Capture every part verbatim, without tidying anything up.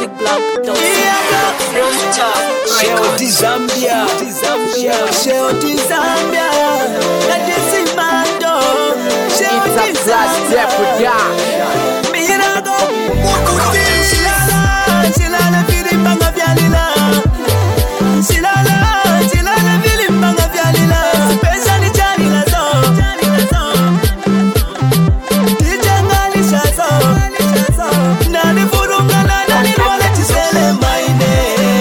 music blog. Sheo di Zambia, di Zambia, Sheo di Zambia. That is Imando. Sheo di Zambia. Mirago. Silala, silala vilimbanga vyalila. Silala, silala vilimbanga vyalila. Pesa ni chani la zo, chani la zo. Tijangani shazo, shazo. Nani furunga na nani wale tisele maine.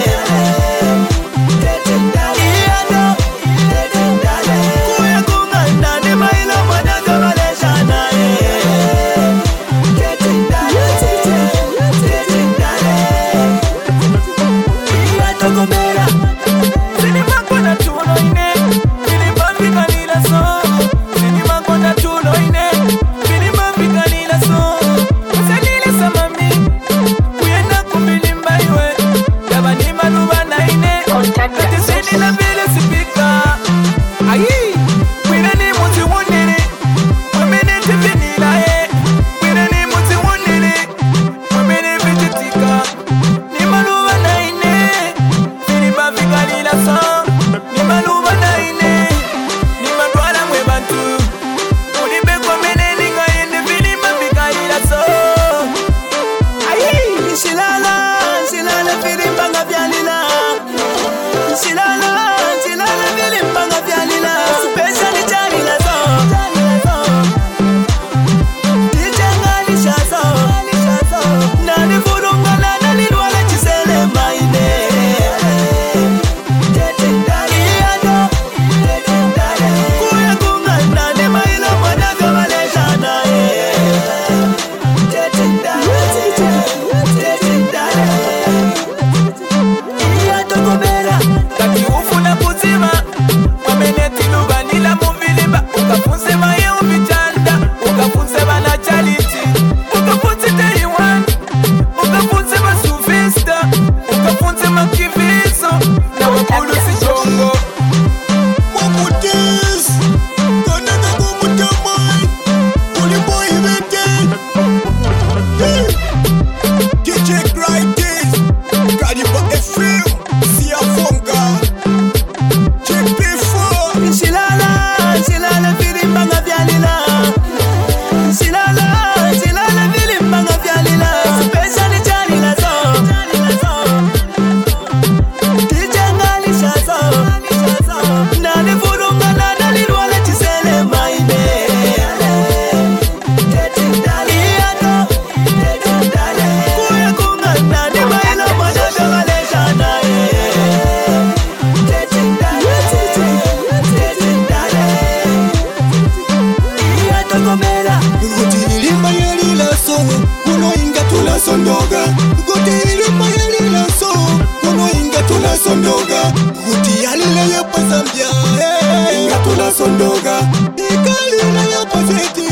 Sondoga, kuti yalile ya pasambia, inga tula sondoga, ikalile ya paseti,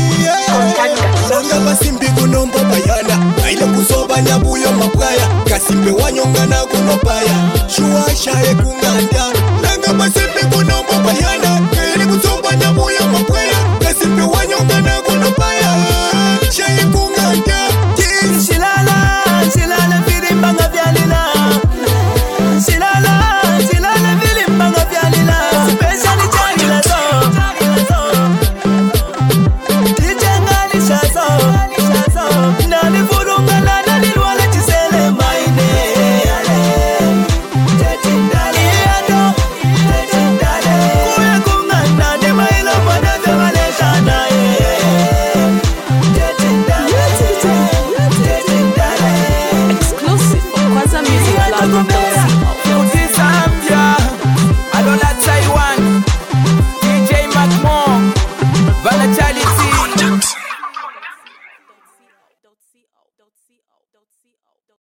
sanga basimbi kunomba bayana, aile kusoba nyabuyo mapaya, kasimbe wanyonga na kunopaya, shuwa shae kunganda,